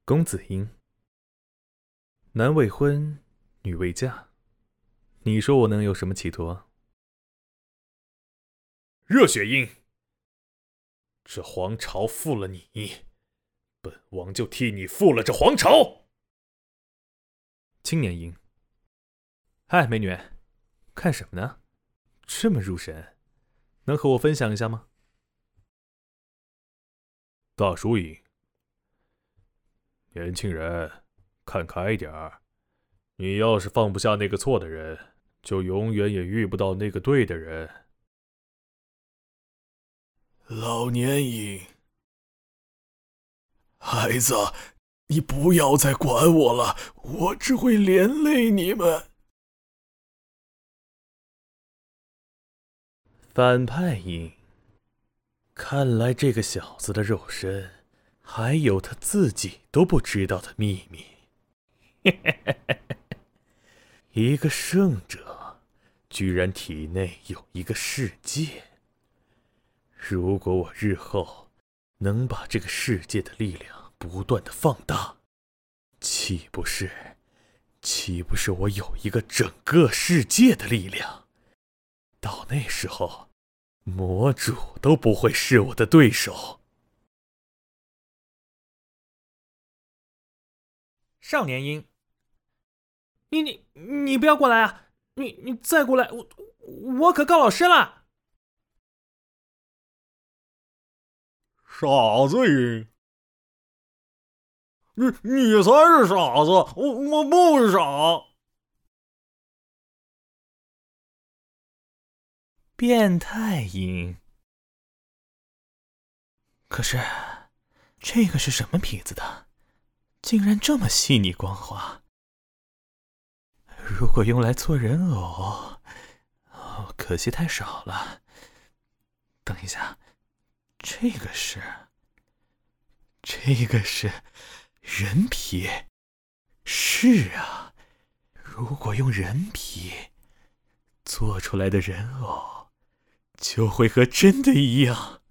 公子婴，男未婚，女未嫁，你说我能有什么企图？ 热血鹰，这皇朝负了你，本王就替你负了这皇朝。 青年鹰，嗨，美女，看什么呢？这么入神，能和我分享一下吗？ 大叔鹰，年轻人，看开点儿。你要是放不下那个错的人，就永远也遇不到那个对的人。 老年鹰，孩子，你不要再管我了，我只会连累你们。 反派鹰，看来这个小子的肉身还有他自己都不知道的秘密。一个圣者，居然体内有一个世界。如果我日后能把这个世界的力量不断的放大，岂不是我有一个整个世界的力量？到那时候，魔主都不会是我的对手。 少年鹰，你不要过来啊！你再过来，我可告老师了。 傻子鹰，你才是傻子，我不傻。 变态鹰，可是这个是什么痞子的？竟然这么细腻光滑。如果用来做人偶，可惜太少了。等一下，这个是人皮。是啊，如果用人皮做出来的人偶，就会和真的一样。